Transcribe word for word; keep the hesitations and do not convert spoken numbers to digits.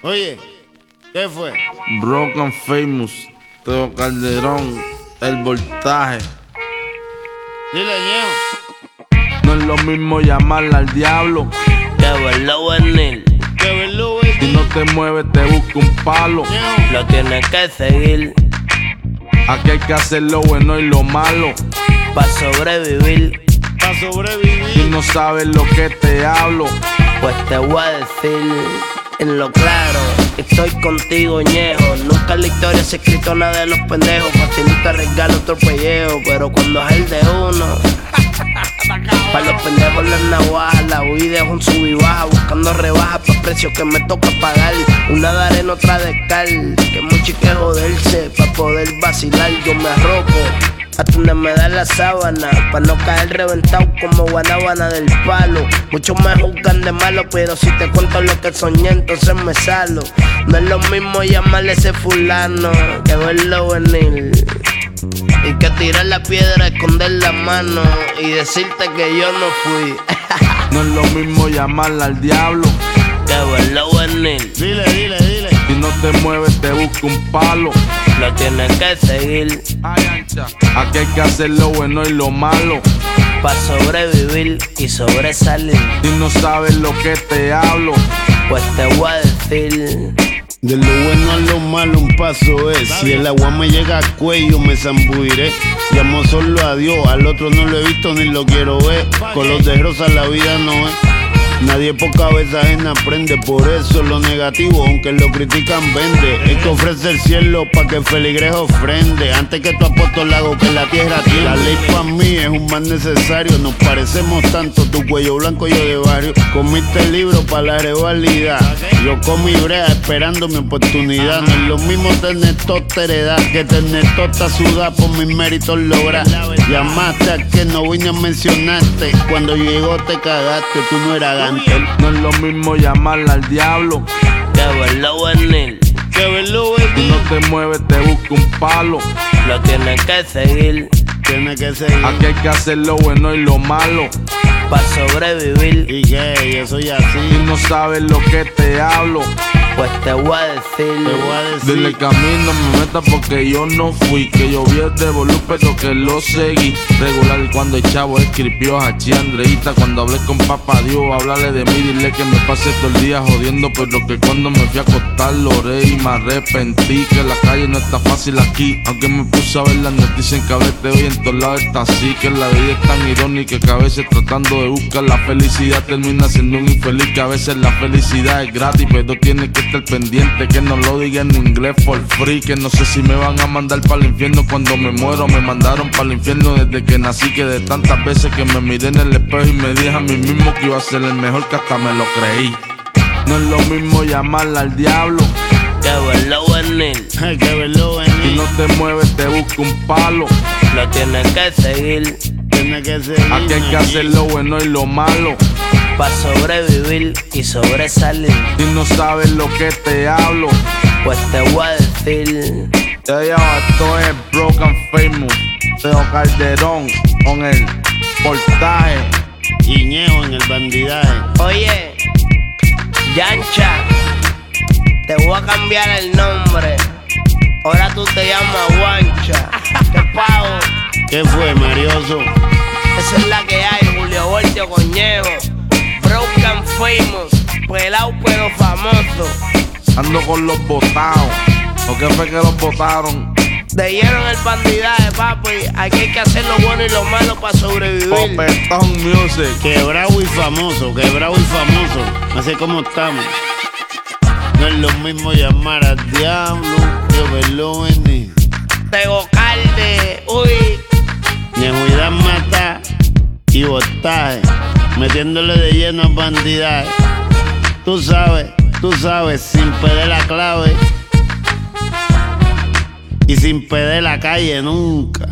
Oye, ¿qué fue? Broken Famous, Teo Calderón, el voltaje. Dile, Ñejo. No es lo mismo llamarla al diablo que verlo venir. Que verlo venir. Si no te mueves te busca un palo. Ñejo. Lo tienes que seguir Aquí hay que hacer lo bueno y lo malo. pa' sobrevivir. Pa' Si sobrevivir. no sabes lo que te hablo, Pues te voy a decir en lo claro, estoy contigo, Ñejo. Nunca en la historia se ha escrito nada de los pendejos. Facilita regalo otro pellejo, pero cuando es el de uno, para los pendejos las navajas, la huida es un sub y baja, buscando rebajas pa' precios que me toca pagar. Una de arena, otra de cal, que mucho hay que joderse pa' poder vacilar. Yo me arropo hasta donde me da la sábana, pa' no caer reventado como guanábana del palo. Muchos me juzgan de malo, pero si te cuento lo que soñé, entonces me salo. No es lo mismo llamarle ese fulano que verlo venir. Y que tirar la piedra, esconder la mano y decirte que yo no fui. no es lo mismo llamarla al diablo. Que verlo venir. Dile, dile, dile. Si no te mueves te busca un palo. Lo tienes que seguir Aquí hay que hacer lo bueno y lo malo. pa' sobrevivir y sobresalir. Si no sabes lo que te hablo, Pues te voy a decir De lo bueno a lo malo un paso es. Si el agua me llega al cuello me zambuiré. Llamo solo a Dios, al otro no lo he visto ni lo quiero ver. Color de rosa la vida no es. Nadie por cabeza ajena aprende, por eso lo negativo, aunque lo critican, vende. Hay que ofrece el cielo pa' que el feligrejo ofrende. Antes que tu apostolado que la tierra tiene. La ley pa' mí es un mal necesario. Nos parecemos tanto, tu cuello blanco, yo de barrio. Comiste el libro pa' la rivalidad. Yo comí brea esperando mi oportunidad. No es lo mismo tener tota heredad que tener tota sudada por mis méritos lograr. Llamaste a que no vine a mencionarte. Cuando llegó te cagaste, tú no eras gante. no es lo mismo llamarla al diablo. que verlo venir. Que verlo Si venir. no te mueves te busca un palo. Lo tienes que seguir Tiene que seguir. Aquí hay que hacer lo bueno y lo malo. pa' sobrevivir. Y que yo soy Si así. no sabes lo que te hablo, Pues te voy a decir Te voy a decir. dile que a mí no me meta porque yo no fui. Que yo vi el revolú pero que lo seguí. Regular cuando el chavo escribió a Hachi Andreita. Cuando hablé con papá Dios, háblale de mí. Dile que me pasé todo el día jodiendo, pero que cuando me fui a acostar lo oré y me arrepentí. Que la calle no está fácil aquí, aunque me puse a ver las noticias en cable T V y en todos lados está así. Que la vida es tan irónica que a veces tratando de buscar la felicidad termina siendo un infeliz. Que a veces la felicidad es gratis, pero tiene que estar pendiente que no lo diga en inglés for free. Que no sé si me van a mandar para el infierno cuando me muero. Me mandaron para el infierno desde que nací. Que de tantas veces que me miré en el espejo y me dije a mí mismo que iba a ser el mejor, que hasta me lo creí. No es lo mismo llamarla al diablo. que verlo venir. Hay que verlo Si venir. no te mueves te busca un palo. Lo tienes que seguir Tiene que seguir. Aquí hay que hacer lo bueno y lo malo. pa' sobrevivir y sobresalir. Si no sabes lo que te hablo, Pues te voy a decir te digo, esto es Broken Famous, Teo Calderón con el voltaje. Y Ñejo en el bandidaje. Oye, Yancha, te voy a cambiar el nombre. Ahora tú te llamas Guancha. ¿Qué pavo? ¿Qué fue, Marioso? Esa es la que hay, Julio Voltio Coñejo. Broken Famous, pelao pero famoso. Ando con los botados. ¿Por qué fue que los botaron? Te dieron el bandidaje, papi. Aquí hay que hacer lo bueno y lo malo para sobrevivir. Popetón Music. Quebrado y famoso, quebrado y famoso. Así como estamos. No es lo mismo llamar al diablo que verlo venir. Tego Calde, uy. Ñejuidad mata y botaje. Metiéndole de lleno al bandidaje. Tú sabes, tú sabes, sin perder la clave. Y sin perder la calle nunca.